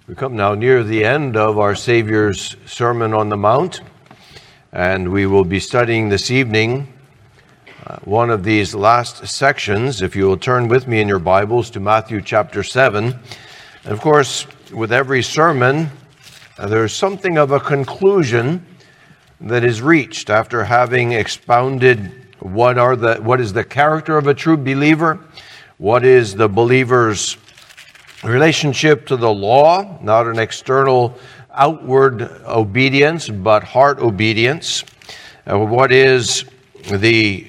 We come now near the end of our Savior's Sermon on the Mount, and we will be studying this evening one of these last sections. If you will turn with me in your Bibles to Matthew chapter 7. And of course, with every sermon, there's something of a conclusion that is reached after having expounded what is the character of a true believer, what is the believer's relationship to the law, not an external outward obedience, but heart obedience. What is the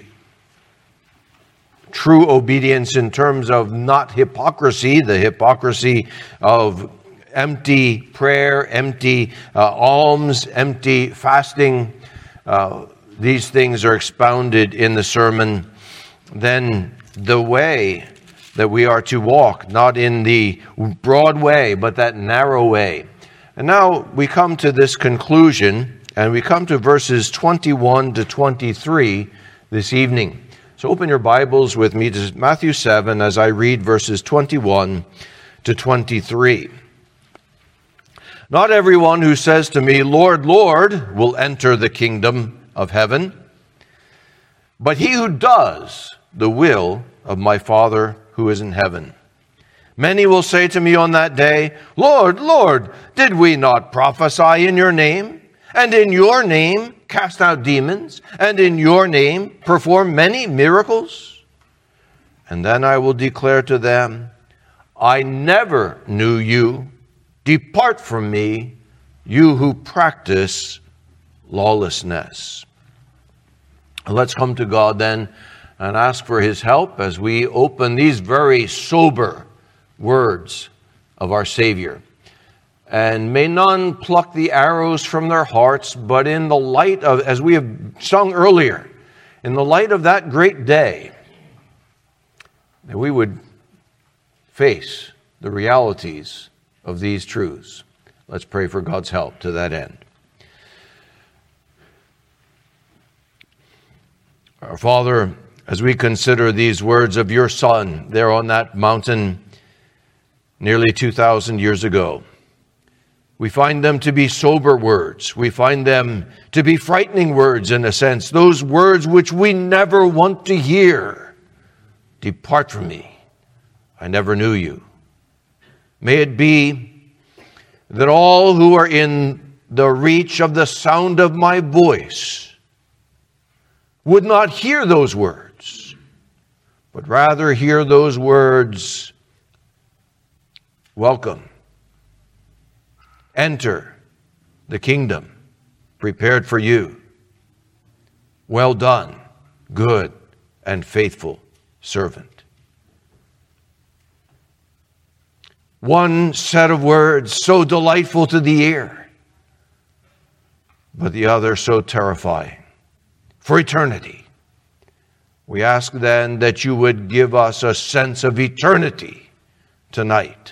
true obedience in terms of not hypocrisy, the hypocrisy of empty prayer, empty alms, empty fasting. These things are expounded in the sermon. Then the way that we are to walk, not in the broad way, but that narrow way. And now we come to this conclusion, and we come to verses 21 to 23 this evening. So open your Bibles with me to Matthew 7 as I read verses 21 to 23. Not everyone who says to me, Lord, Lord, will enter the kingdom of heaven, but he who does the will of my Father who is in heaven. Many will say to me on that day, Lord, Lord, did we not prophesy in your name, and in your name cast out demons, and in your name perform many miracles? And then I will declare to them, I never knew you. Depart from me, you who practice lawlessness. Let's come to God then and ask for his help as we open these very sober words of our Savior. And may none pluck the arrows from their hearts, but in the light of, as we have sung earlier, in the light of that great day, that we would face the realities of these truths. Let's pray for God's help to that end. Our Father, as we consider these words of your Son there on that mountain nearly 2,000 years ago, we find them to be sober words. We find them to be frightening words in a sense, those words which we never want to hear. Depart from me, I never knew you. May it be that all who are in the reach of the sound of my voice would not hear those words, but rather hear those words, welcome, enter the kingdom prepared for you. Well done, good and faithful servant. One set of words so delightful to the ear, but the other so terrifying for eternity. We ask then that you would give us a sense of eternity tonight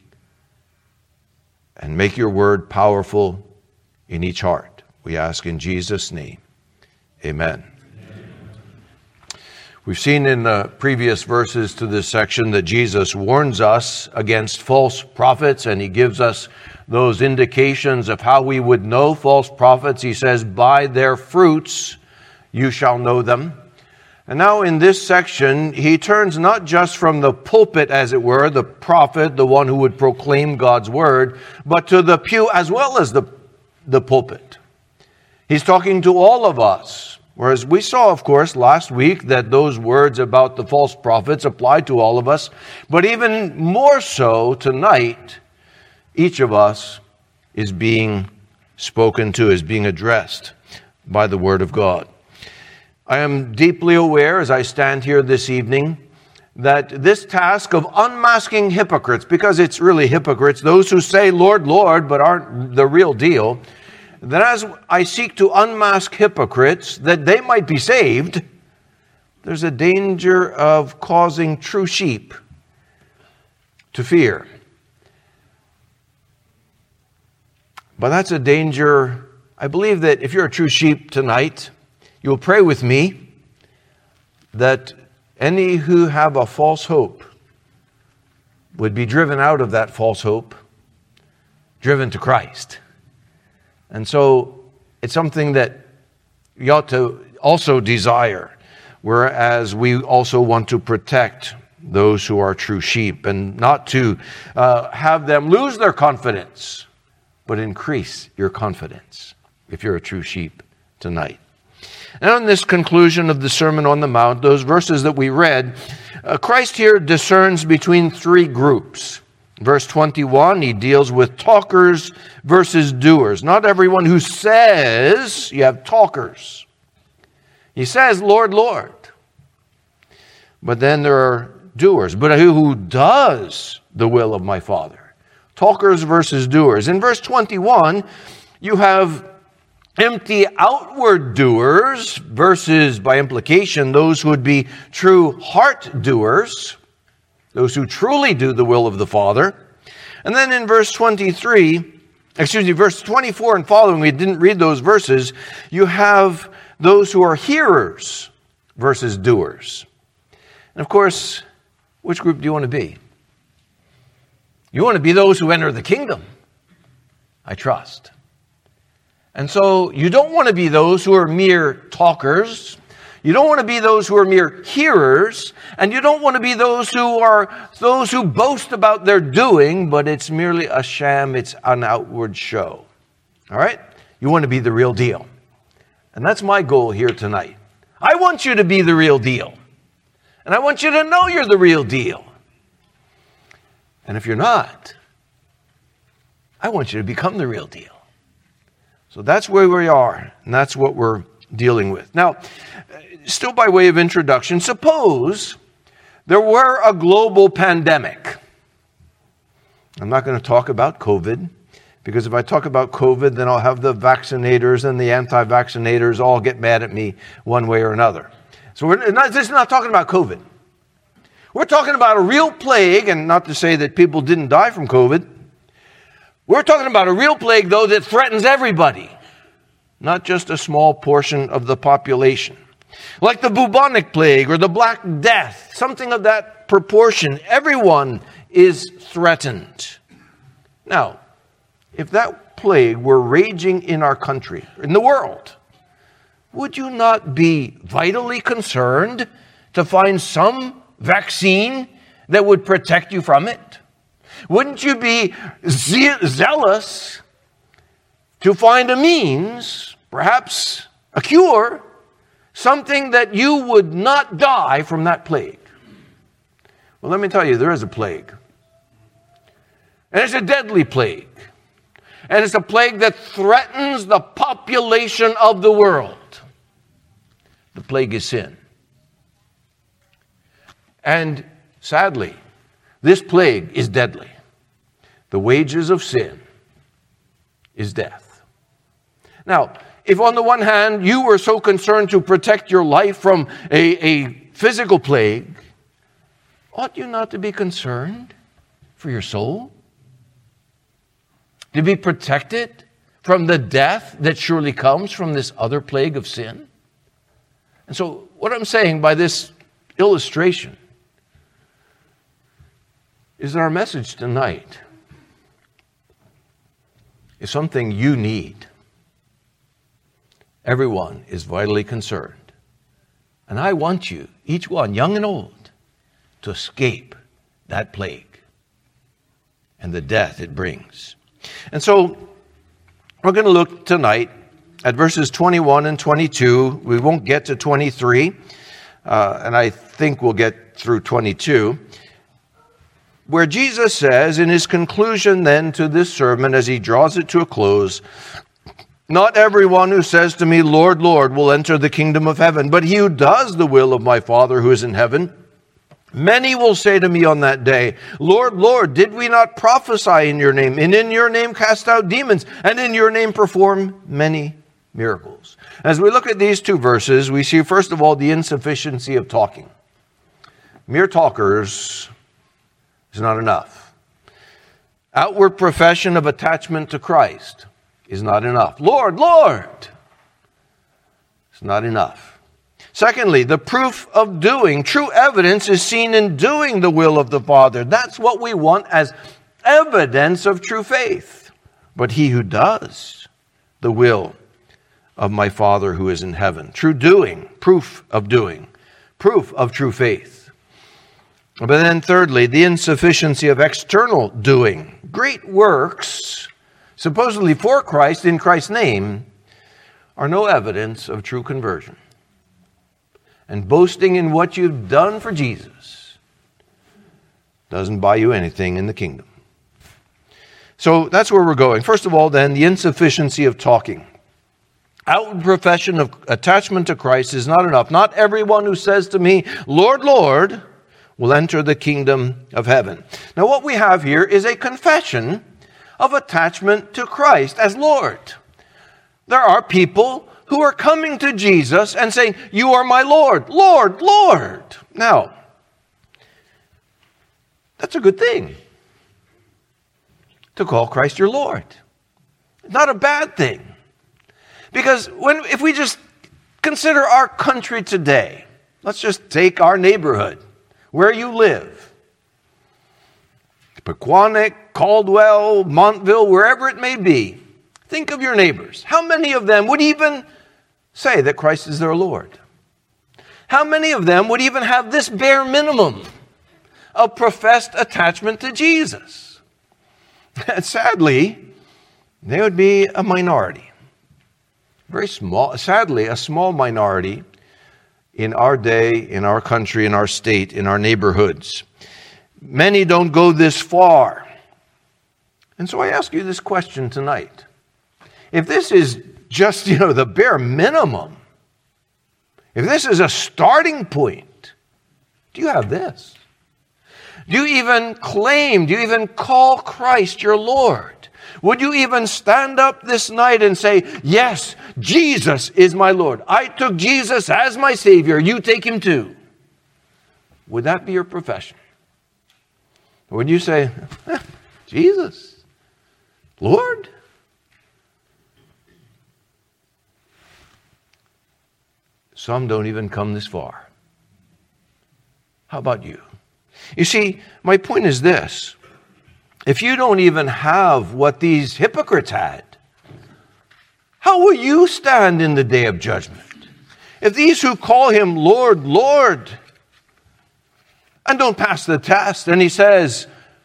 and make your word powerful in each heart. We ask in Jesus' name. Amen. We've seen in the previous verses to this section that Jesus warns us against false prophets, and he gives us those indications of how we would know false prophets. He says, by their fruits you shall know them. And now in this section, he turns not just from the pulpit, as it were, the prophet, the one who would proclaim God's word, but to the pew as well as the pulpit. He's talking to all of us. Whereas we saw, of course, last week that those words about the false prophets apply to all of us. But even more so tonight, each of us is being spoken to, is being addressed by the word of God. I am deeply aware as I stand here this evening that this task of unmasking hypocrites, because it's really hypocrites, those who say, Lord, Lord, but aren't the real deal, that as I seek to unmask hypocrites, that they might be saved, there's a danger of causing true sheep to fear. But that's a danger. I believe that if you're a true sheep tonight, you'll pray with me that any who have a false hope would be driven out of that false hope driven to Christ. And so it's something that you ought to also desire, whereas we also want to protect those who are true sheep and not to have them lose their confidence, but increase your confidence if you're a true sheep tonight. And on this conclusion of the Sermon on the Mount, those verses that we read, Christ here discerns between three groups. Verse 21, he deals with talkers versus doers. Not everyone who says, you have talkers. He says, Lord, Lord. But then there are doers. But who does the will of my Father? Talkers versus doers. In verse 21, you have empty outward doers versus, by implication, those who would be true heart doers, those who truly do the will of the Father. And then in verse 24 and following, we didn't read those verses, you have those who are hearers versus doers. And of course, which group do you want to be? You want to be those who enter the kingdom, I trust. And so you don't want to be those who are mere talkers. You don't want to be those who are mere hearers. And you don't want to be those who boast about their doing, but it's merely a sham, it's an outward show. All right? You want to be the real deal. And that's my goal here tonight. I want you to be the real deal. And I want you to know you're the real deal. And if you're not, I want you to become the real deal. So that's where we are, and that's what we're dealing with. Now, still by way of introduction, suppose there were a global pandemic. I'm not going to talk about COVID, because if I talk about COVID, then I'll have the vaccinators and the anti-vaccinators all get mad at me one way or another. So this is not talking about COVID. We're talking about a real plague, and not to say that people didn't die from COVID. We're talking about a real plague, though, that threatens everybody, not just a small portion of the population. Like the bubonic plague or the Black Death, something of that proportion. Everyone is threatened. Now, if that plague were raging in our country, in the world, would you not be vitally concerned to find some vaccine that would protect you from it? Wouldn't you be zealous to find a means, perhaps a cure, something that you would not die from that plague? Well, let me tell you, there is a plague. And it's a deadly plague. And it's a plague that threatens the population of the world. The plague is sin. And sadly, this plague is deadly. The wages of sin is death. Now, if on the one hand you were so concerned to protect your life from a physical plague, ought you not to be concerned for your soul? To be protected from the death that surely comes from this other plague of sin? And so what I'm saying by this illustration is that our message tonight is something you need. Everyone is vitally concerned. And I want you, each one, young and old, to escape that plague and the death it brings. And so we're going to look tonight at verses 21 and 22. We won't get to 23, and I think we'll get through 22, where Jesus says in his conclusion then to this sermon as he draws it to a close, "Not everyone who says to me, 'Lord, Lord,' will enter the kingdom of heaven, but he who does the will of my Father who is in heaven. Many will say to me on that day, 'Lord, Lord, did we not prophesy in your name, and in your name cast out demons, and in your name perform many miracles?'" As we look at these two verses, we see first of all the insufficiency of talking. Mere talkers is not enough. Outward profession of attachment to Christ is not enough. "Lord, Lord," is not enough. Secondly, the proof of doing. True evidence is seen in doing the will of the Father. That's what we want as evidence of true faith. but he who does the will of my Father who is in heaven. True doing, proof of true faith. But then thirdly, the insufficiency of external doing. Great works, supposedly for Christ, in Christ's name, are no evidence of true conversion. And boasting in what you've done for Jesus doesn't buy you anything in the kingdom. So that's where we're going. First of all, then, the insufficiency of talking. Outward profession of attachment to Christ is not enough. Not everyone who says to me, Lord, Lord, will enter the kingdom of heaven. Now, what we have here is a confession of attachment to Christ as Lord. There are people who are coming to Jesus and saying, you are my Lord, Lord, Lord. Now, that's a good thing, to call Christ your Lord. Not a bad thing. Because if we just consider our country today, let's just take our neighborhood, where you live. Pequannock, Caldwell, Montville, wherever it may be. Think of your neighbors. How many of them would even say that Christ is their Lord? How many of them would even have this bare minimum of professed attachment to Jesus? And sadly, they would be a minority. Very small, sadly, a small minority in our day, in our country, in our state, in our neighborhoods. Many don't go this far. And so I ask you this question tonight. If this is just, the bare minimum, if this is a starting point, do you have this? Do you even claim, do you even call Christ your Lord? Would you even stand up this night and say, yes, Jesus is my Lord. I took Jesus as my Savior. You take him too. Would that be your profession? Or would you say, Jesus, Lord? Some don't even come this far. How about you? You see, my point is this. If you don't even have what these hypocrites had, how will you stand in the day of judgment? If these who call him Lord, Lord, and don't pass the test, and he says,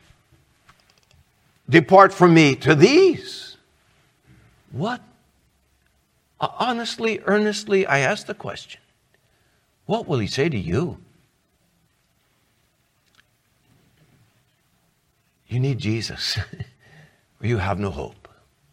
depart from me to these. What? Honestly, earnestly, I ask the question, what will he say to you? You need Jesus, or you have no hope.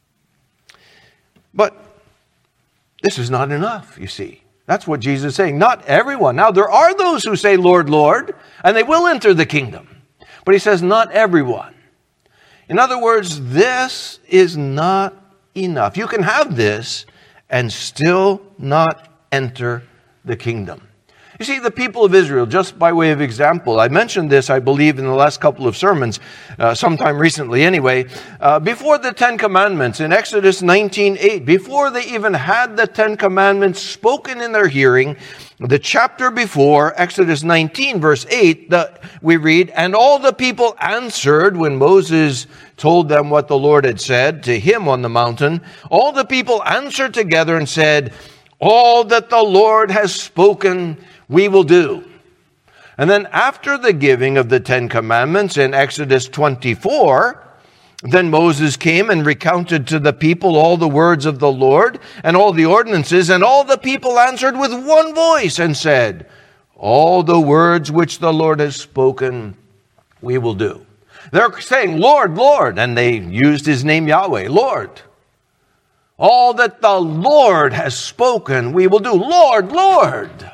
But this is not enough, you see. That's what Jesus is saying. Not everyone. Now, there are those who say, Lord, Lord, and they will enter the kingdom. But he says, not everyone. In other words, this is not enough. You can have this and still not enter the kingdom. You see, the people of Israel, just by way of example, I mentioned this, I believe, in the last couple of sermons, sometime recently anyway, before the Ten Commandments in Exodus 19:8, before they even had the Ten Commandments spoken in their hearing, the chapter before, Exodus 19, verse 8, we read, and all the people answered when Moses told them what the Lord had said to him on the mountain. All the people answered together and said, all that the Lord has spoken, we will do. And then after the giving of the Ten Commandments in Exodus 24, then Moses came and recounted to the people all the words of the Lord and all the ordinances, and all the people answered with one voice and said, all the words which the Lord has spoken, we will do. They're saying, Lord, Lord, and they used his name Yahweh, Lord. All that the Lord has spoken, we will do. Lord, Lord.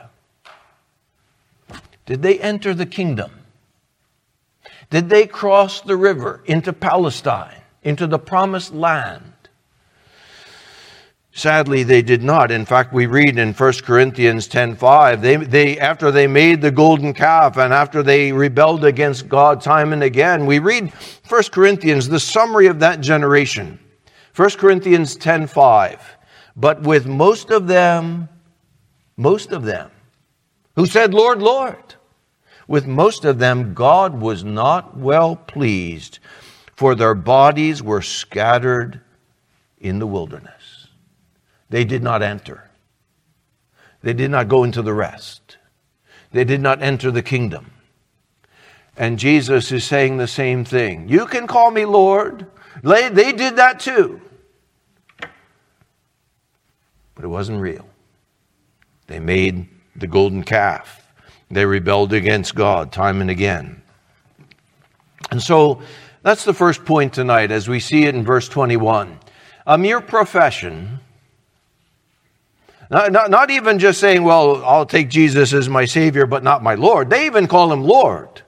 Did they enter the kingdom? Did they cross the river into Palestine, into the promised land? Sadly, they did not. In fact, we read in 1 Corinthians 10:5, they after they made the golden calf and after they rebelled against God time and again, we read 1 Corinthians, the summary of that generation. 1 Corinthians 10:5, but with most of them who said, Lord, Lord, with most of them God was not well pleased, for their bodies were scattered in the wilderness. They did not enter. They did not go into the rest. They did not enter the kingdom. And Jesus is saying the same thing. You can call me Lord. They did that too. But it wasn't real. They made the golden calf. They rebelled against God time and again. And so that's the first point tonight as we see it in verse 21. A mere profession, not even just saying, well, I'll take Jesus as my Savior, but not my Lord. They even call him Lord.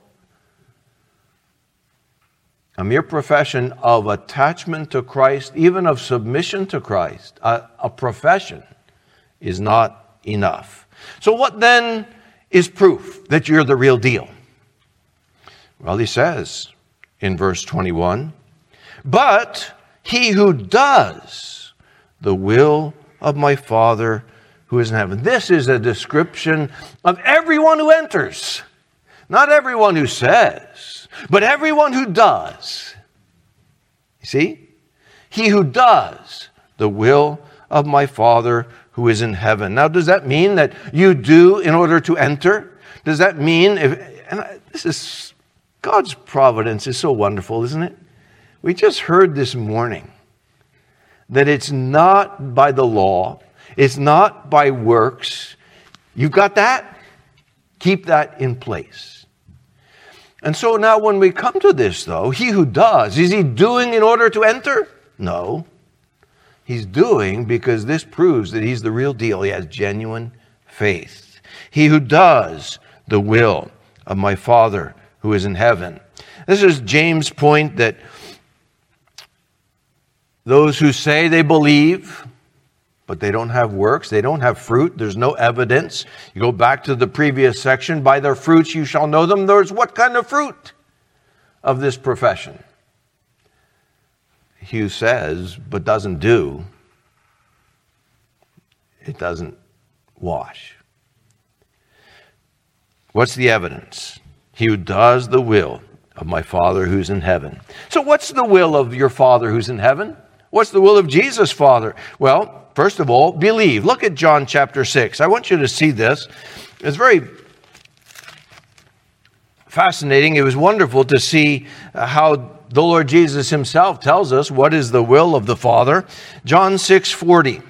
A mere profession of attachment to Christ, even of submission to Christ, a profession is not enough. So what then is proof that you're the real deal? Well, he says in verse 21, but he who does the will of my Father who is in heaven. This is a description of everyone who enters. Not everyone who says, but everyone who does. You see? He who does the will of my Father who is in heaven. Now, does that mean that you do in order to enter? Does that mean, God's providence is so wonderful, isn't it? We just heard this morning that it's not by the law, it's not by works. You've got that? Keep that in place. And so now when we come to this, though, he who does, is he doing in order to enter? No. He's doing because this proves that he's the real deal. He has genuine faith. He who does the will of my Father who is in heaven. This is James' point that those who say they believe, but they don't have works, they don't have fruit, there's no evidence. You go back to the previous section, by their fruits you shall know them. There's what kind of fruit of this profession? He who says, but doesn't do, it doesn't wash. What's the evidence? He who does the will of my Father who's in heaven. So what's the will of your Father who's in heaven? What's the will of Jesus' Father? Well, first of all, believe. Look at John chapter 6. I want you to see this. It's very fascinating. It was wonderful to see how the Lord Jesus himself tells us what is the will of the Father. John 6:40.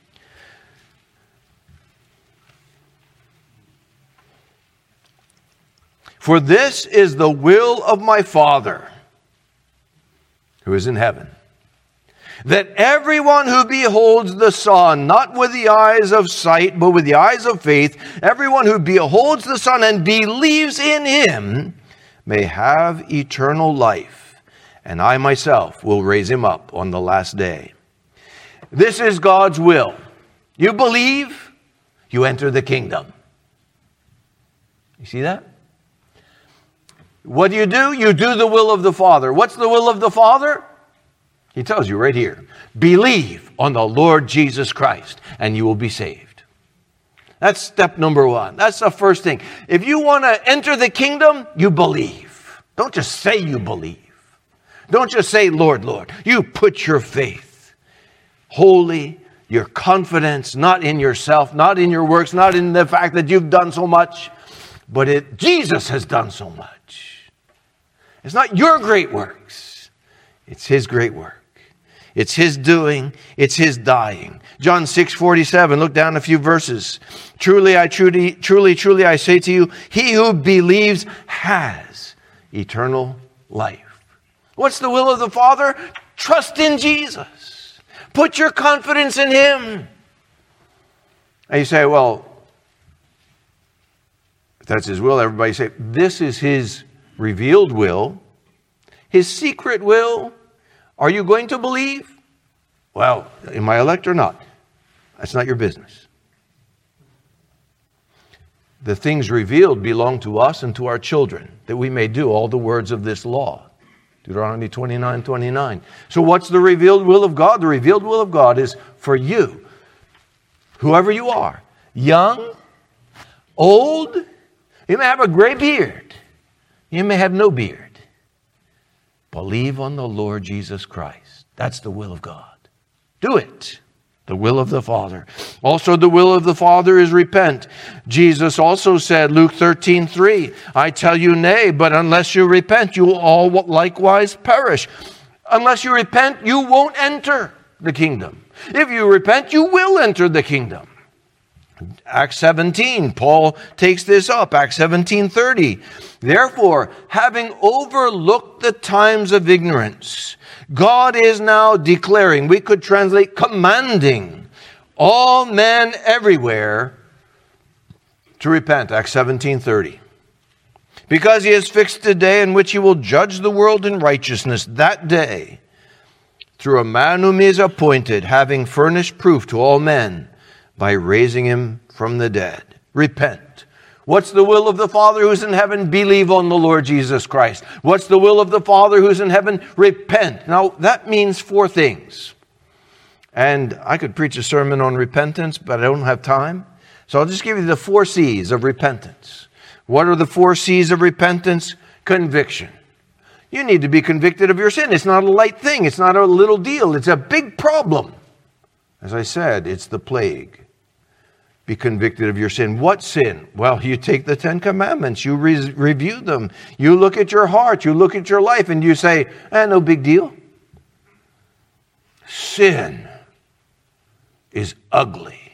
For this is the will of my Father who is in heaven, that everyone who beholds the Son, not with the eyes of sight, but with the eyes of faith, everyone who beholds the Son and believes in him may have eternal life, and I myself will raise him up on the last day. This is God's will. You believe, you enter the kingdom. You see that? What do? You do the will of the Father. What's the will of the Father? He tells you right here. Believe on the Lord Jesus Christ, and you will be saved. That's step number one. That's the first thing. If you want to enter the kingdom, you believe. Don't just say you believe. Don't just say, Lord, Lord. You put your faith wholly, your confidence, not in yourself, not in your works, not in the fact that you've done so much, but Jesus has done so much. It's not your great works. It's his great work. It's his doing. It's his dying. John 6:47. Look down a few verses. Truly, I say to you, he who believes has eternal life. What's the will of the Father? Trust in Jesus. Put your confidence in him. And you say, well, if that's his will, everybody say, this is his revealed will, his secret will. Are you going to believe? Well, am I elect or not? That's not your business. The things revealed belong to us and to our children, that we may do all the words of this law. Deuteronomy 29:29. So what's the revealed will of God? The revealed will of God is for you, whoever you are, young, old. You may have a gray beard. You may have no beard. Believe on the Lord Jesus Christ. That's the will of God. Do it. The will of the Father. Also, the will of the Father is repent. Jesus also said, Luke 13:3, I tell you nay, but unless you repent, you will all likewise perish. Unless you repent, you won't enter the kingdom. If you repent, you will enter the kingdom. Acts 17, Paul takes this up. Acts 17:30. Therefore, having overlooked the times of ignorance, God is now declaring, we could translate commanding, all men everywhere to repent. Acts 17:30. Because he has fixed a day in which he will judge the world in righteousness, that day, through a man whom he has appointed, having furnished proof to all men by raising him from the dead. Repent. What's the will of the Father who's in heaven? Believe on the Lord Jesus Christ. What's the will of the Father who's in heaven? Repent. Now, that means 4 things. And I could preach a sermon on repentance, but I don't have time. So I'll just give you the 4 C's of repentance. What are the 4 C's of repentance? Conviction. You need to be convicted of your sin. It's not a light thing. It's not a little deal. It's a big problem. As I said, it's the plague. Be convicted of your sin. What sin? Well, you take the 10 Commandments. You review them. You look at your heart. You look at your life and you say, no big deal. Sin is ugly.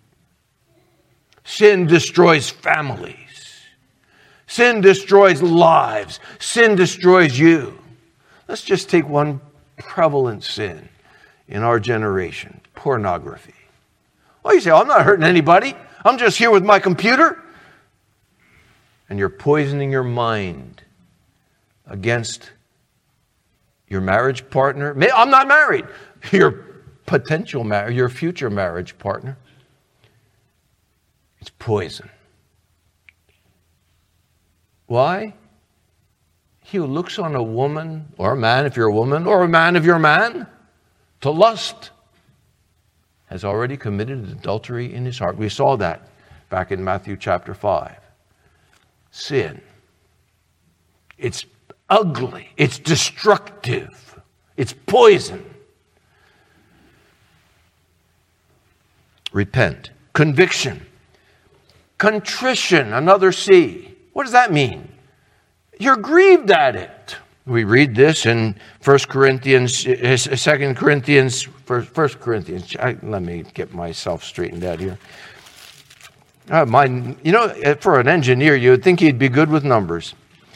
Sin destroys families. Sin destroys lives. Sin destroys you. Let's just take one prevalent sin in our generation, pornography. Oh, you say, I'm not hurting anybody. I'm just here with my computer. And you're poisoning your mind against your marriage partner. I'm not married. Your potential marriage, your future marriage partner. It's poison. Why? He who looks on a woman, or a man if you're a woman, or a man if you're a man, to lust, has already committed adultery in his heart. We saw that back in Matthew chapter 5. Sin. It's ugly. It's destructive. It's poison. Repent. Conviction. Contrition, another C. What does that mean? You're grieved at it. We read this in 1 Corinthians, 2 Corinthians, 1 Corinthians. Let me get myself straightened out here. For an engineer, you would think he'd be good with numbers.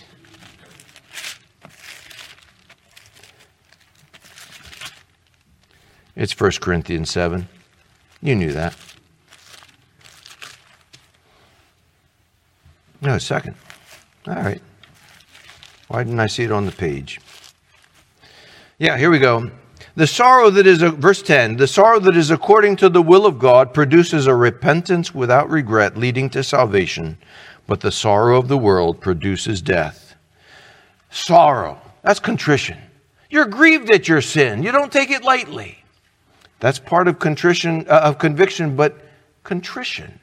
It's 1 Corinthians 7. You knew that. No, 2nd. All right. Why didn't I see it on the page? Yeah, here we go. The sorrow that is, verse 10, the sorrow that is according to the will of God produces a repentance without regret leading to salvation, but the sorrow of the world produces death. Sorrow, that's contrition. You're grieved at your sin. You don't take it lightly. That's part of contrition, of conviction, but contrition.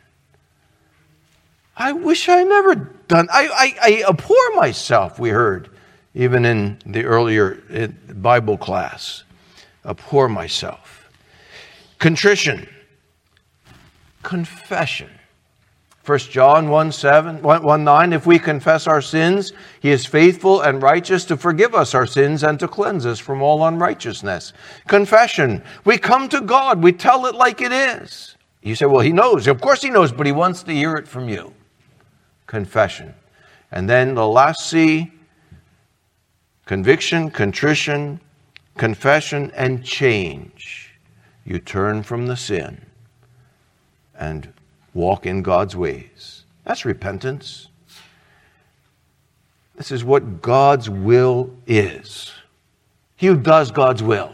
I wish I never done. I abhor myself, we heard, even in the earlier Bible class. Abhor myself. Contrition. Confession. 1 John 1:9, if we confess our sins, he is faithful and righteous to forgive us our sins and to cleanse us from all unrighteousness. Confession. We come to God. We tell it like it is. You say, well, he knows. Of course he knows, but he wants to hear it from you. Confession. And then the last C, conviction, contrition, confession, and change. You turn from the sin and walk in God's ways. That's repentance. This is what God's will is. He who does God's will.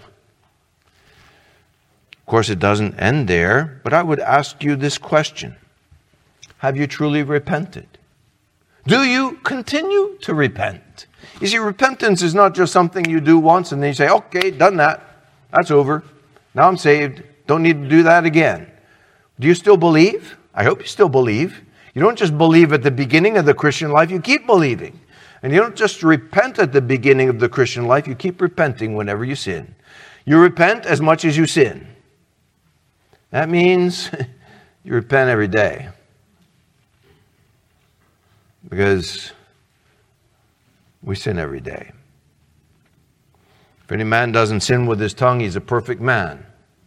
Of course, it doesn't end there, but I would ask you this question. Have you truly repented? Do you continue to repent? You see, repentance is not just something you do once and then you say, okay, done that. That's over. Now I'm saved. Don't need to do that again. Do you still believe? I hope you still believe. You don't just believe at the beginning of the Christian life, you keep believing. And you don't just repent at the beginning of the Christian life, you keep repenting whenever you sin. You repent as much as you sin. That means you repent every day. Because we sin every day. If any man doesn't sin with his tongue, he's a perfect man.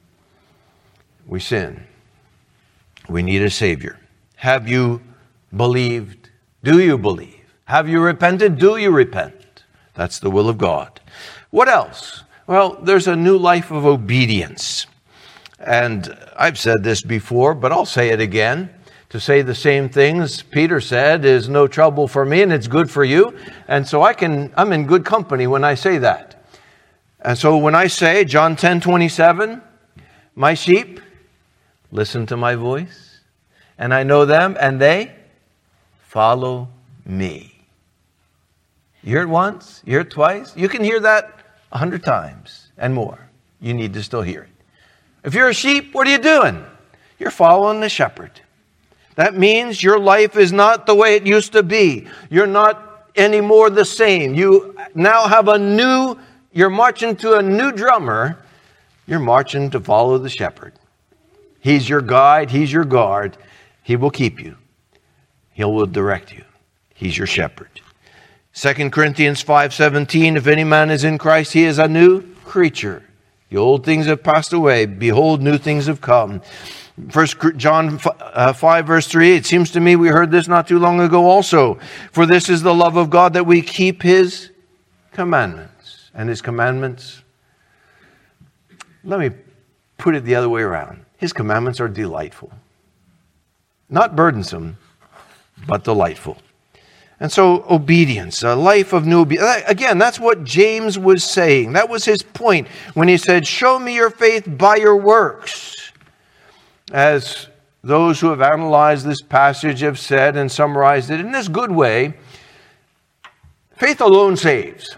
We sin. We need a Savior. Have you believed? Do you believe? Have you repented? Do you repent? That's the will of God. What else? Well, there's a new life of obedience. And I've said this before, but I'll say it again. To say the same things Peter said is no trouble for me, and it's good for you. And so I'm in good company when I say that. And so when I say, John 10:27, my sheep listen to my voice, and I know them, and they follow me. You hear it once, you hear it twice. You can hear that 100 times and more. You need to still hear it. If you're a sheep, what are you doing? You're following the shepherd. That means your life is not the way it used to be. You're not anymore the same. You now have you're marching to a new drummer. You're marching to follow the shepherd. He's your guide. He's your guard. He will keep you. He will direct you. He's your shepherd. 2 Corinthians 5:17, if any man is in Christ, he is a new creature. The old things have passed away. Behold, new things have come. 1 John 5 verse 3, it seems to me we heard this not too long ago also. For this is the love of God, that we keep his commandments. And his commandments, let me put it the other way around. His commandments are delightful. Not burdensome, but delightful. And so obedience, a life of new obedience. Again, that's what James was saying. That was his point when he said, show me your faith by your works. As those who have analyzed this passage have said and summarized it in this good way, faith alone saves.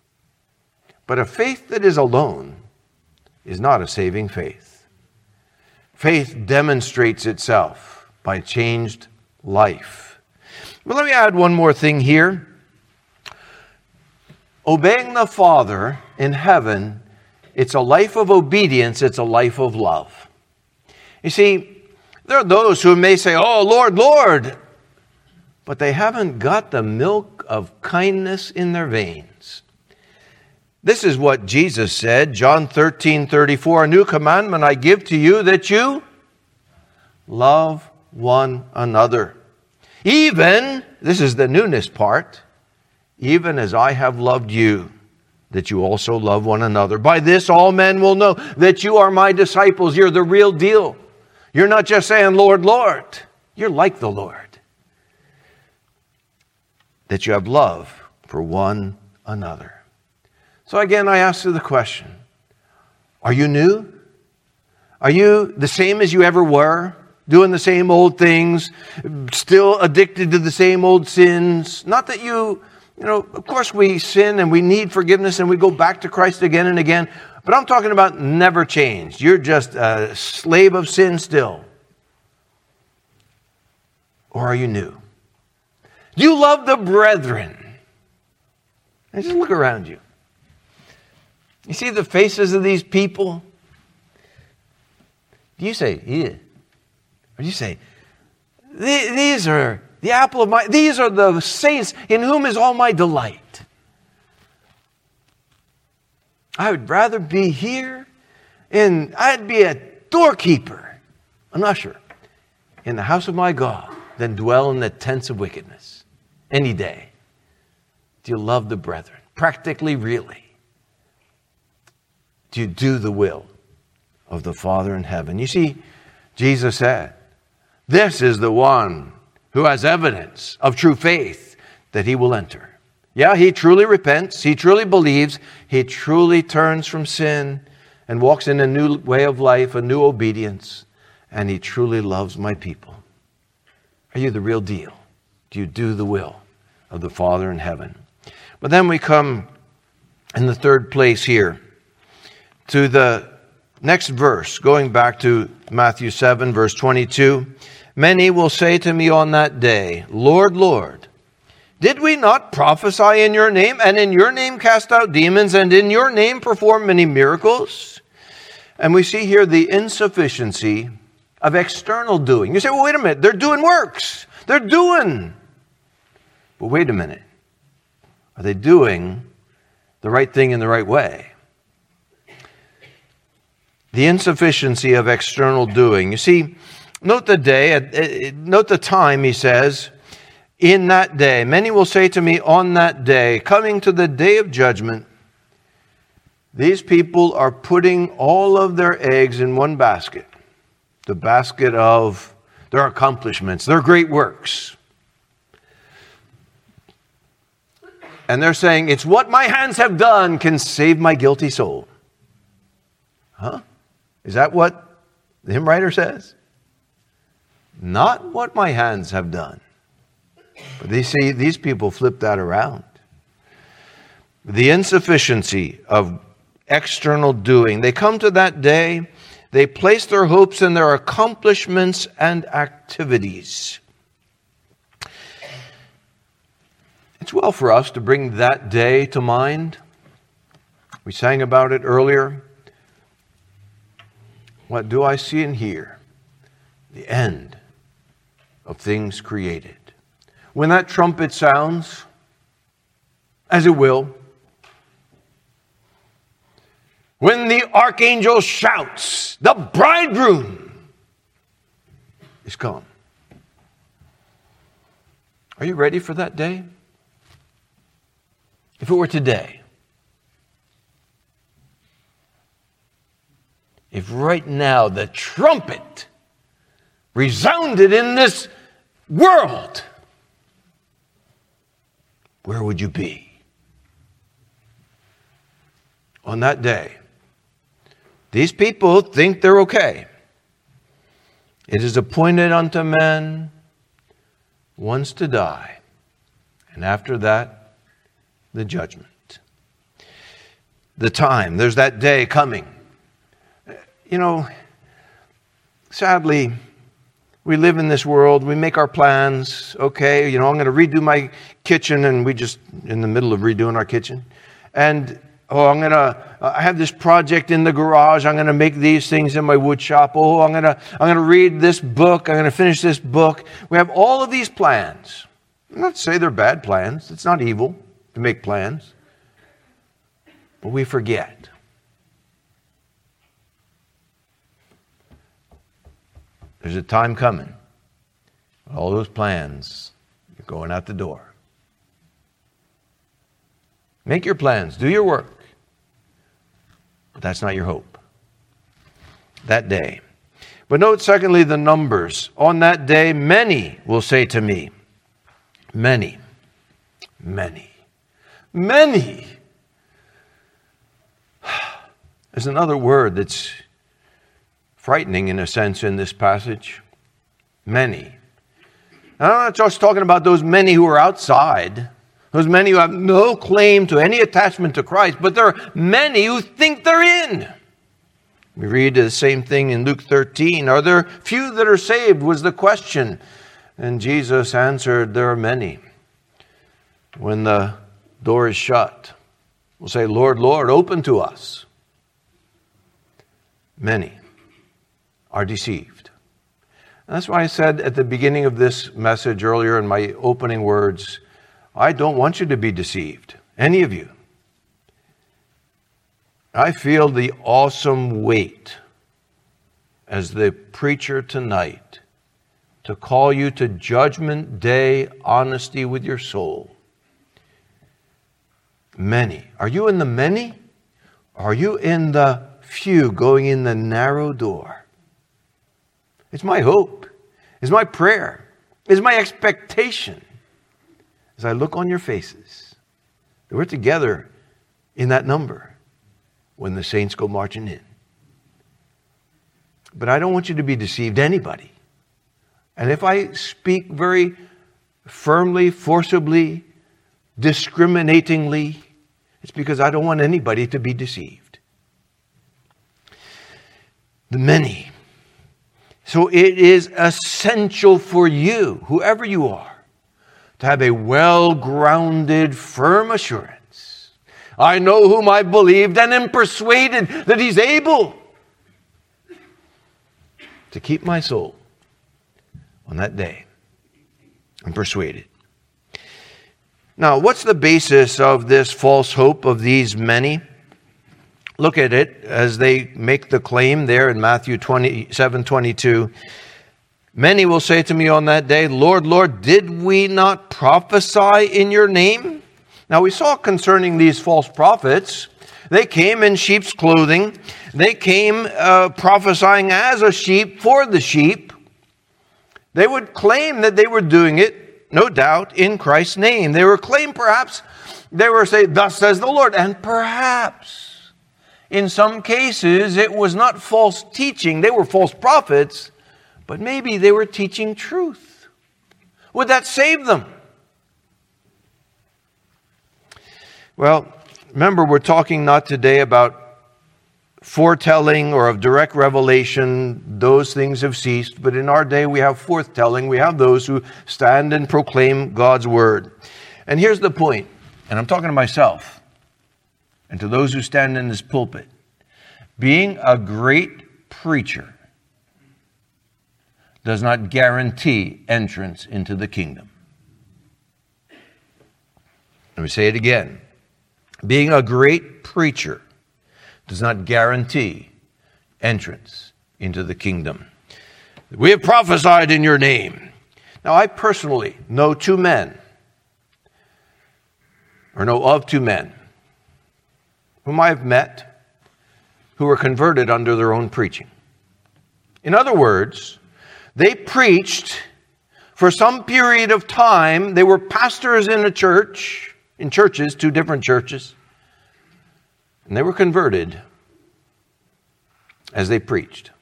But a faith that is alone is not a saving faith. Faith demonstrates itself by changed life. But let me add one more thing here. Obeying the Father in heaven, it's a life of obedience, it's a life of love. You see, there are those who may say, oh, Lord, Lord, but they haven't got the milk of kindness in their veins. This is what Jesus said, John 13:34, a new commandment I give to you, that you love one another. Even, this is the newness part, even as I have loved you, that you also love one another. By this all men will know that you are my disciples. You're the real deal. You're not just saying, Lord, Lord. You're like the Lord. That you have love for one another. So again, I ask you the question, are you new? Are you the same as you ever were? Doing the same old things? Still addicted to the same old sins? Not that of course we sin and we need forgiveness and we go back to Christ again and again. But I'm talking about never changed. You're just a slave of sin still. Or are you new? Do you love the brethren? And just look around you. You see the faces of these people? Do you say, yeah? Or do you say, these are the apple of my, these are the saints in whom is all my delight? I would rather be here, and I'd be a doorkeeper, an usher, in the house of my God, than dwell in the tents of wickedness any day. Do you love the brethren? Practically, really. Do you do the will of the Father in heaven? You see, Jesus said, this is the one who has evidence of true faith that he will enter. Yeah, he truly repents, he truly believes, he truly turns from sin and walks in a new way of life, a new obedience, and he truly loves my people. Are you the real deal? Do you do the will of the Father in heaven? But then we come in the third place here to the next verse, going back to Matthew 7, verse 22. Many will say to me on that day, Lord, Lord, did we not prophesy in your name, and in your name cast out demons, and in your name perform many miracles? And we see here the insufficiency of external doing. You say, well, wait a minute, they're doing works. They're doing. But wait a minute. Are they doing the right thing in the right way? The insufficiency of external doing. You see, note the day, note the time, he says, in that day. Many will say to me on that day, coming to the day of judgment, these people are putting all of their eggs in one basket. The basket of their accomplishments, their great works. And they're saying, it's what my hands have done can save my guilty soul. Huh? Is that what the hymn writer says? Not what my hands have done. But they see these people flip that around. The insufficiency of external doing. They come to that day, they place their hopes in their accomplishments and activities. It's well for us to bring that day to mind. We sang about it earlier. What do I see and hear? The end of things created. When that trumpet sounds, as it will, when the archangel shouts, the bridegroom is come. Are you ready for that day? If it were today, if right now the trumpet resounded in this world, where would you be? On that day, these people think they're okay. It is appointed unto men once to die, and after that, the judgment. The time, there's that day coming. You know, sadly, we live in this world, we make our plans. Okay, I'm going to redo my kitchen, and we just in the middle of redoing our kitchen. And I have this project in the garage. I'm going to make these things in my wood shop. I'm going to read this book. I'm going to finish this book. We have all of these plans. I'm not to say they're bad plans. It's not evil to make plans. But we forget. There's a time coming. All those plans are going out the door. Make your plans. Do your work. But that's not your hope. That day. But note, secondly, the numbers. On that day, many will say to me, many, many, many. There's another word that's frightening in a sense in this passage. Many. Now, I'm not just talking about those many who are outside, those many who have no claim to any attachment to Christ, but there are many who think they're in. We read the same thing in Luke 13. Are there few that are saved, was the question. And Jesus answered, there are many. When the door is shut, we'll say, Lord, Lord, open to us. Many are deceived. And that's why I said at the beginning of this message earlier in my opening words, I don't want you to be deceived, any of you. I feel the awesome weight as the preacher tonight to call you to judgment day honesty with your soul. Many. Are you in the many? Are you in the few going in the narrow door? It's my hope. It's my prayer. It's my expectation. As I look on your faces, that we're together in that number when the saints go marching in. But I don't want you to be deceived, anybody. And if I speak very firmly, forcibly, discriminatingly, it's because I don't want anybody to be deceived. The many. So it is essential for you, whoever you are, to have a well-grounded, firm assurance. I know whom I believed and am persuaded that he's able to keep my soul on that day. I'm persuaded. Now, what's the basis of this false hope of these many? Look at it as they make the claim there in Matthew 27:22. Many will say to me on that day, Lord, Lord, did we not prophesy in your name? Now, we saw concerning these false prophets, they came in sheep's clothing. They came prophesying as a sheep for the sheep. They would claim that they were doing it, no doubt, in Christ's name. They were claim perhaps, they were saying, thus says the Lord. And perhaps, in some cases, it was not false teaching. They were false prophets, but maybe they were teaching truth. Would that save them? Well, remember, we're talking not today about foretelling or of direct revelation. Those things have ceased. But in our day, we have forthtelling. We have those who stand and proclaim God's word. And here's the point, and I'm talking to myself and to those who stand in this pulpit. Being a great preacher does not guarantee entrance into the kingdom. Let me say it again. Being a great preacher does not guarantee entrance into the kingdom. We have prophesied in your name. Now, I personally know two men, or know of two men, whom I have met, who were converted under their own preaching. In other words, they preached for some period of time. They were pastors in a church, in churches, two different churches. And they were converted as they preached.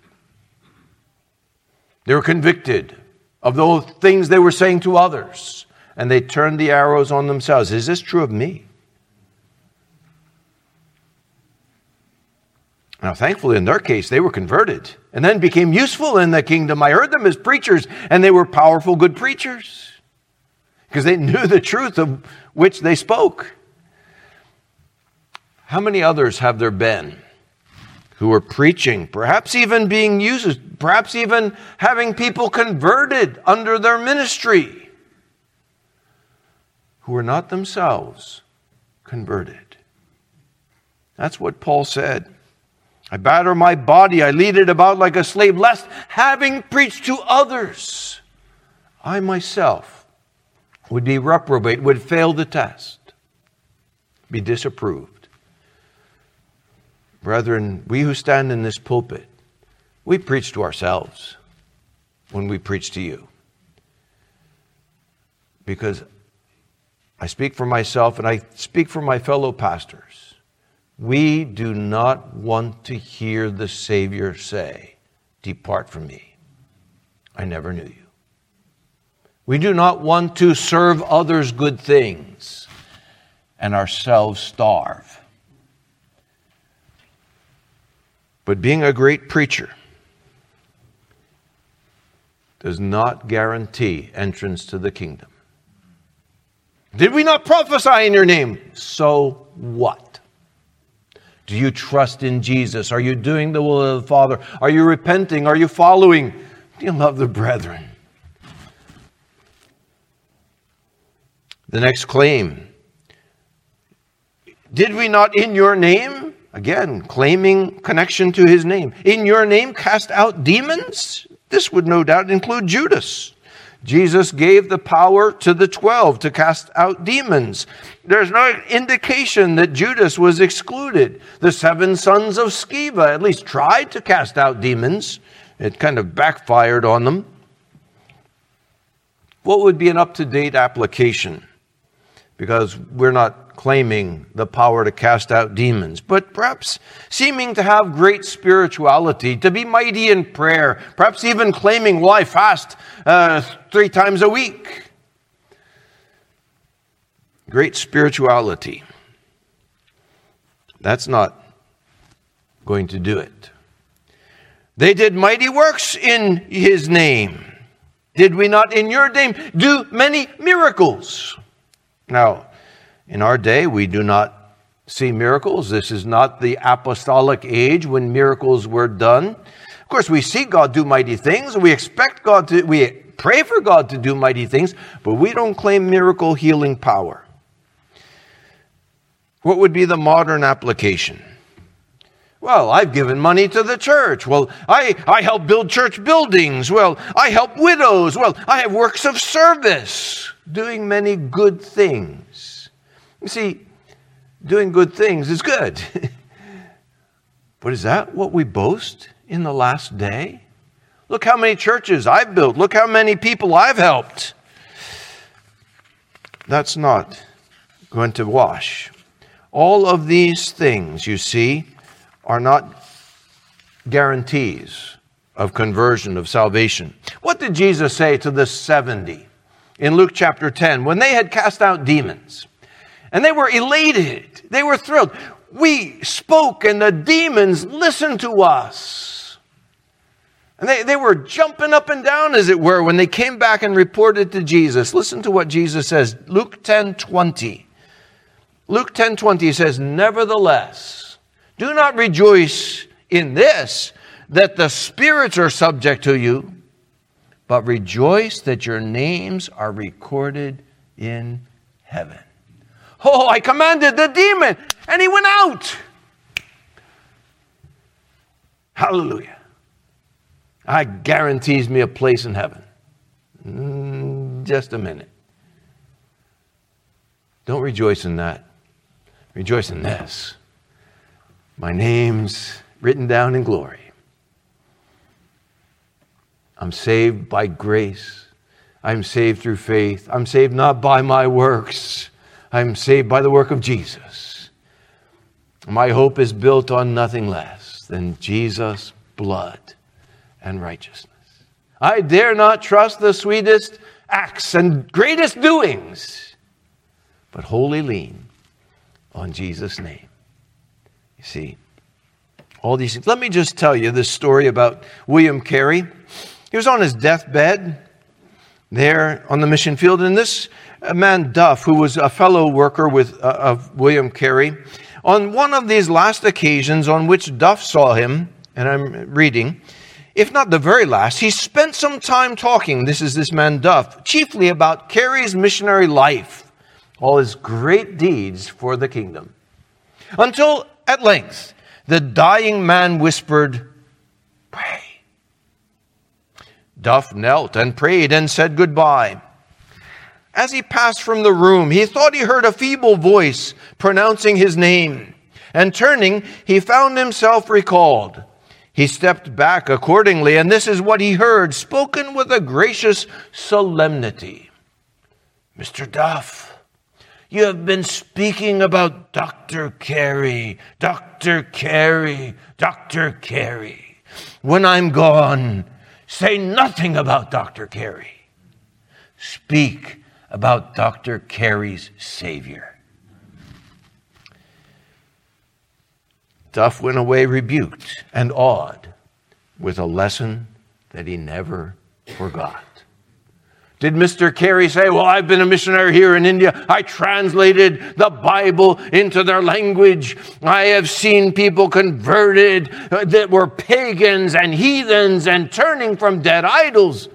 They were convicted of those things they were saying to others, and they turned the arrows on themselves. Is this true of me? Now, thankfully, in their case, they were converted and then became useful in the kingdom. I heard them as preachers, and they were powerful, good preachers because they knew the truth of which they spoke. How many others have there been who were preaching, perhaps even being used, perhaps even having people converted under their ministry, who were not themselves converted? That's what Paul said. I batter my body, I lead it about like a slave, lest having preached to others, I myself would be reprobate, would fail the test, be disapproved. Brethren, we who stand in this pulpit, we preach to ourselves when we preach to you. Because I speak for myself and I speak for my fellow pastors. We do not want to hear the Savior say, "Depart from me. I never knew you." We do not want to serve others good things and ourselves starve. But being a great preacher does not guarantee entrance to the kingdom. Did we not prophesy in your name? So what? Do you trust in Jesus? Are you doing the will of the Father? Are you repenting? Are you following? Do you love the brethren? The next claim. Did we not in your name, again, claiming connection to his name, in your name cast out demons? This would no doubt include Judas. Jesus gave the power to the 12 to cast out demons. There's no indication that Judas was excluded. The 7 sons of Sceva at least tried to cast out demons. It kind of backfired on them. What would be an up-to-date application? Because we're not claiming the power to cast out demons, but perhaps seeming to have great spirituality, to be mighty in prayer, perhaps even claiming, well, I fast 3 times a week. Great spirituality. That's not going to do it. They did mighty works in his name. Did we not in your name do many miracles? Now, in our day, we do not see miracles. This is not the apostolic age when miracles were done. Of course, we see God do mighty things. We pray for God to do mighty things, but we don't claim miracle healing power. What would be the modern application? Well, I've given money to the church. Well, I help build church buildings. Well, I help widows. Well, I have works of service, doing many good things. You see, doing good things is good. But is that what we boast in the last day? Look how many churches I've built. Look how many people I've helped. That's not going to wash. All of these things, you see, are not guarantees of conversion, of salvation. What did Jesus say to the 70 in Luke chapter 10 when they had cast out demons? And they were elated. They were thrilled. We spoke and the demons listened to us. And they were jumping up and down, as it were, when they came back and reported to Jesus. Listen to what Jesus says. Luke 10:20. Luke 10:20 says, "Nevertheless, do not rejoice in this, that the spirits are subject to you, but rejoice that your names are recorded in heaven." Oh, I commanded the demon, and he went out. Hallelujah. That guarantees me a place in heaven. Just a minute. Don't rejoice in that. Rejoice in this. My name's written down in glory. I'm saved by grace. I'm saved through faith. I'm saved not by my works. I'm saved by the work of Jesus. My hope is built on nothing less than Jesus' blood and righteousness. I dare not trust the sweetest acts and greatest doings, but wholly lean on Jesus' name. You see, all these things. Let me just tell you this story about William Carey. He was on his deathbed there on the mission field, and this man Duff, who was a fellow worker of William Carey, on one of these last occasions on which Duff saw him, and I'm reading, if not the very last, he spent some time talking, this man Duff, chiefly about Carey's missionary life, all his great deeds for the kingdom. Until at length, the dying man whispered, "Pray." Duff knelt and prayed and said goodbye. As he passed from the room, he thought he heard a feeble voice pronouncing his name, and turning, he found himself recalled. He stepped back accordingly, and this is what he heard, spoken with a gracious solemnity. "Mr. Duff, you have been speaking about Dr. Carey, Dr. Carey, Dr. Carey. When I'm gone, say nothing about Dr. Carey. Speak about Dr. Carey's Savior." Duff went away rebuked and awed with a lesson that he never forgot. Did Mr. Carey say, "Well, I've been a missionary here in India. I translated the Bible into their language. I have seen people converted that were pagans and heathens and turning from dead idols"?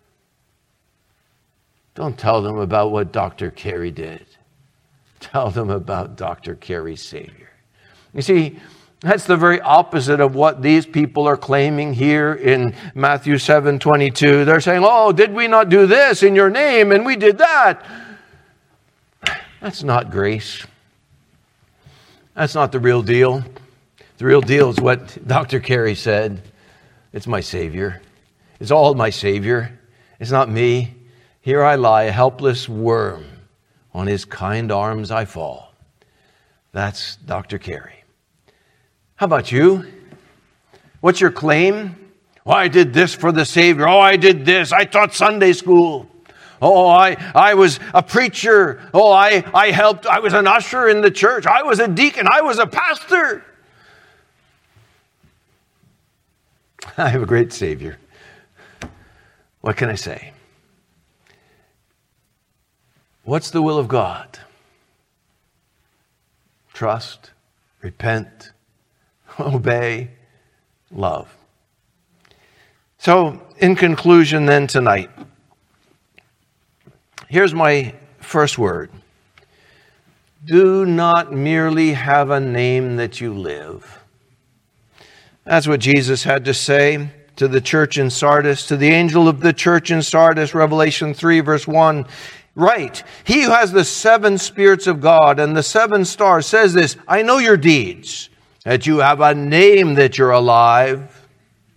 Don't tell them about what Dr. Carey did. Tell them about Dr. Carey's Savior. You see, that's the very opposite of what these people are claiming here in Matthew 7:22. They're saying, "Oh, did we not do this in your name? And we did that." That's not grace. That's not the real deal. The real deal is what Dr. Carey said. It's my Savior. It's all my Savior. It's not me. Here I lie, a helpless worm. On his kind arms I fall. That's Dr. Carey. How about you? What's your claim? "Oh, I did this for the Savior. Oh, I did this. I taught Sunday school. Oh, I was a preacher. Oh, I helped. I was an usher in the church. I was a deacon. I was a pastor." I have a great Savior. What can I say? What's the will of God? Trust, repent, obey, love. So, in conclusion then tonight, here's my first word. Do not merely have a name that you live. That's what Jesus had to say to the church in Sardis, to the angel of the church in Sardis, Revelation 3, verse 1. Right, he who has the 7 spirits of God and the 7 stars says this, I know your deeds, that you have a name that you're alive,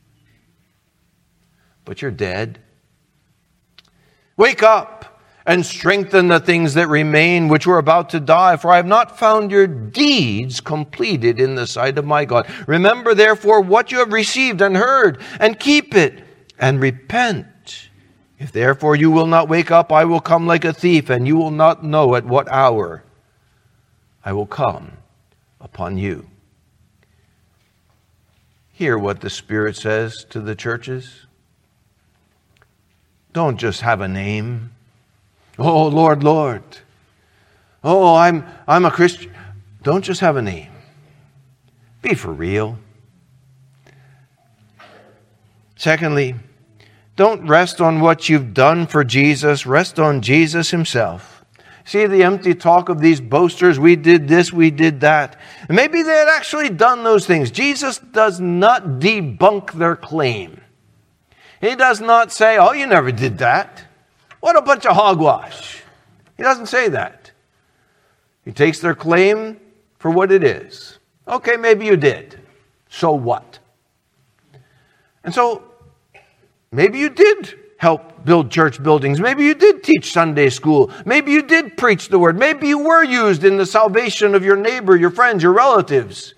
but you're dead. Wake up and strengthen the things that remain, which were about to die, for I have not found your deeds completed in the sight of my God. Remember, therefore, what you have received and heard, and keep it, and repent. If therefore you will not wake up, I will come like a thief, and you will not know at what hour I will come upon you. Hear what the Spirit says to the churches. Don't just have a name. Oh, Lord, Lord. Oh, I'm a Christian. Don't just have a name. Be for real. Secondly, don't rest on what you've done for Jesus. Rest on Jesus himself. See the empty talk of these boasters. We did this, we did that. And maybe they had actually done those things. Jesus does not debunk their claim. He does not say, oh, you never did that. What a bunch of hogwash. He doesn't say that. He takes their claim for what it is. Okay, maybe you did. So what? And so, maybe you did help build church buildings. Maybe you did teach Sunday school. Maybe you did preach the word. Maybe you were used in the salvation of your neighbor, your friends, your relatives.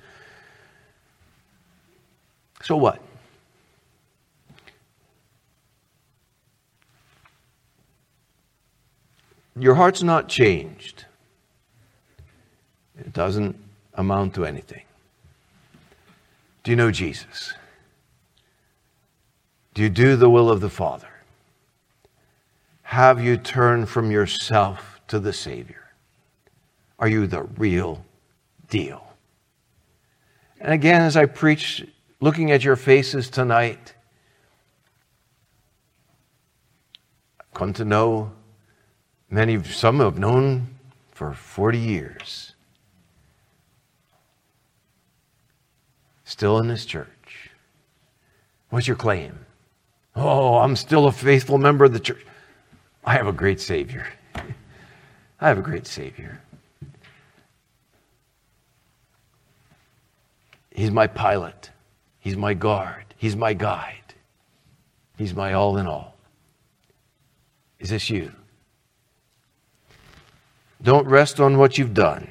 So what? Your heart's not changed. It doesn't amount to anything. Do you know Jesus? Do you do the will of the Father? Have you turned from yourself to the Savior? Are you the real deal? And again, as I preach, looking at your faces tonight, I've come to know some have known for 40 years. Still in this church. What's your claim? Oh, I'm still a faithful member of the church. I have a great Savior. I have a great Savior. He's my pilot. He's my guard. He's my guide. He's my all in all. Is this you? Don't rest on what you've done.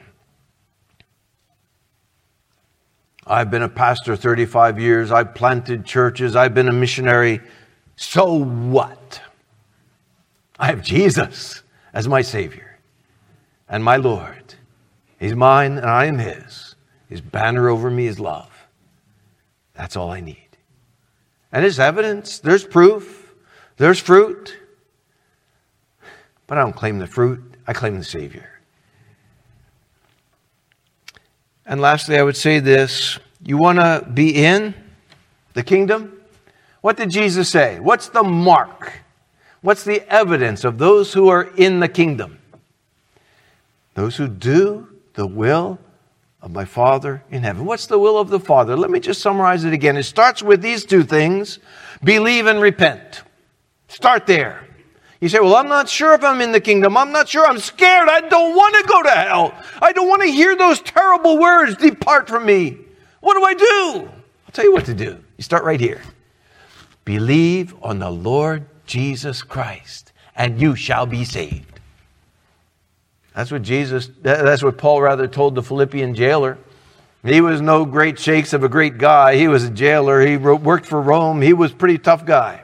I've been a pastor 35 years. I've planted churches. I've been a missionary. So what? I have Jesus as my Savior and my Lord. He's mine and I am His. His banner over me is love. That's all I need. And there's evidence. There's proof. There's fruit. But I don't claim the fruit. I claim the Savior. And lastly, I would say this. You want to be in the kingdom? What did Jesus say? What's the mark? What's the evidence of those who are in the kingdom? Those who do the will of my Father in heaven. What's the will of the Father? Let me just summarize it again. It starts with these 2 things. Believe and repent. Start there. You say, well, I'm not sure if I'm in the kingdom. I'm not sure. I'm scared. I don't want to go to hell. I don't want to hear those terrible words. Depart from me. What do I do? I'll tell you what to do. You start right here. Believe on the Lord Jesus Christ, and you shall be saved. That's what Paul told the Philippian jailer. He was no great shakes of a great guy. He was a jailer. He worked for Rome. He was a pretty tough guy.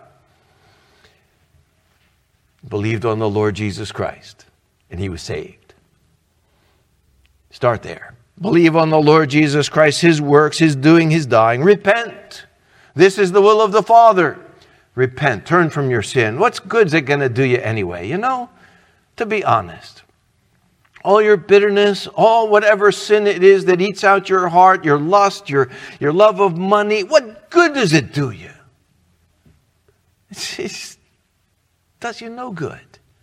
Believed on the Lord Jesus Christ, and he was saved. Start there. Believe on the Lord Jesus Christ, His works, His doing, His dying. Repent. This is the will of the Father. Repent. Turn from your sin. What's good is it going to do you anyway? You know, to be honest, all your bitterness, all whatever sin it is that eats out your heart, your lust, your love of money, what good does it do you? It does you no good.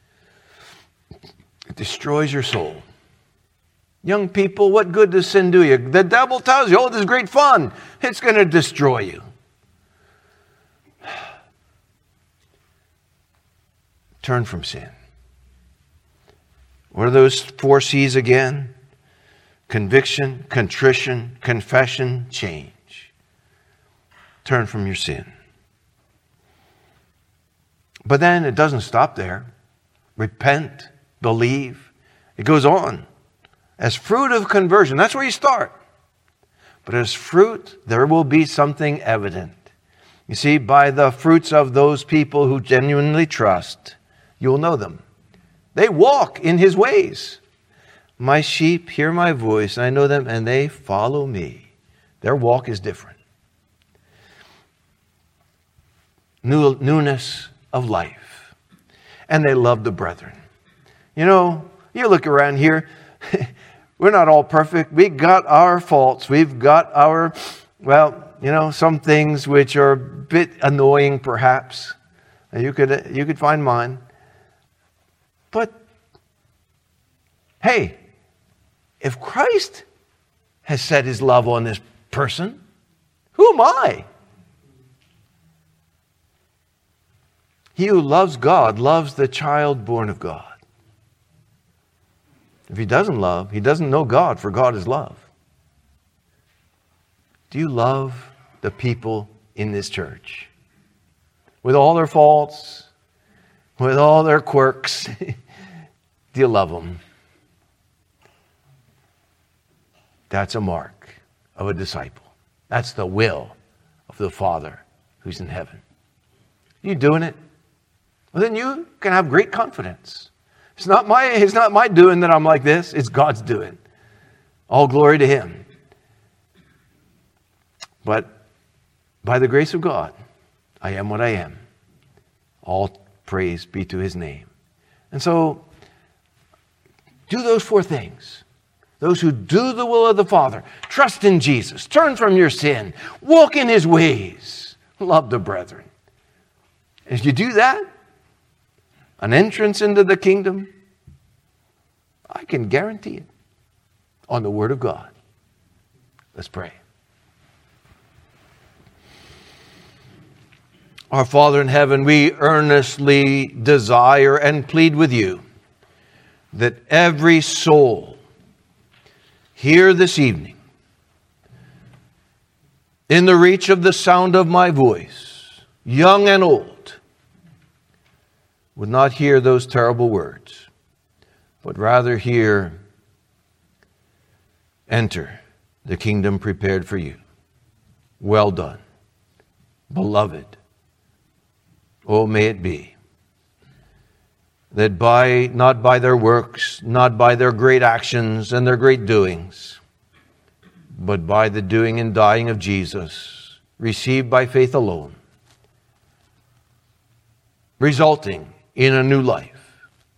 It destroys your soul. Young people, what good does sin do you? The devil tells you, oh, this is great fun. It's going to destroy you. Turn from sin. What are those 4 C's again? Conviction, contrition, confession, change. Turn from your sin. But then it doesn't stop there. Repent, believe. It goes on. As fruit of conversion, that's where you start. But as fruit, there will be something evident. You see, by the fruits of those people who genuinely trust, you'll know them. They walk in His ways. My sheep hear my voice, and I know them, and they follow me. Their walk is different. Newness of life. And they love the brethren. You know, you look around here, we're not all perfect. We got our faults. We've got our, some things which are a bit annoying perhaps. You could find mine. But, hey, if Christ has set His love on this person, who am I? He who loves God loves the child born of God. If he doesn't love, he doesn't know God, for God is love. Do you love the people in this church? With all their faults, with all their quirks, do you love them? That's a mark of a disciple. That's the will of the Father who's in heaven. You doing it? Well, then you can have great confidence. It's not my doing that I'm like this. It's God's doing. All glory to Him. But by the grace of God, I am what I am. All praise be to His name. And so, do those 4 things. Those who do the will of the Father, trust in Jesus, turn from your sin, walk in His ways, love the brethren. If you do that, an entrance into the kingdom, I can guarantee it on the Word of God. Let's pray. Our Father in heaven, we earnestly desire and plead with You that every soul here this evening, in the reach of the sound of my voice, young and old, would not hear those terrible words, but rather hear, enter the kingdom prepared for you. Well done, beloved. Oh, may it be that not by their works, not by their great actions and their great doings, but by the doing and dying of Jesus, received by faith alone, resulting in a new life,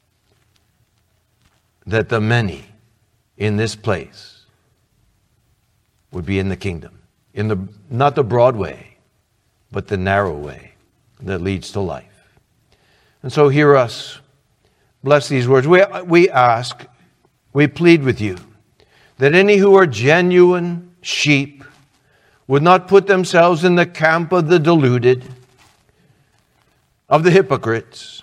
that the many in this place would be in the kingdom, not the broad way, but the narrow way that leads to life. And so hear us. Bless these words. We ask, we plead with You, that any who are genuine sheep would not put themselves in the camp of the deluded, of the hypocrites,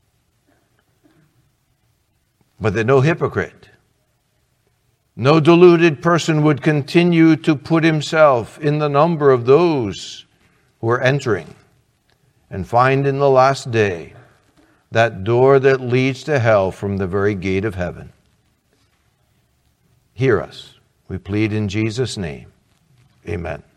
but that no hypocrite, no deluded person would continue to put himself in the number of those who are entering and find in the last day that door that leads to hell from the very gate of heaven. Hear us, we plead in Jesus' name. Amen.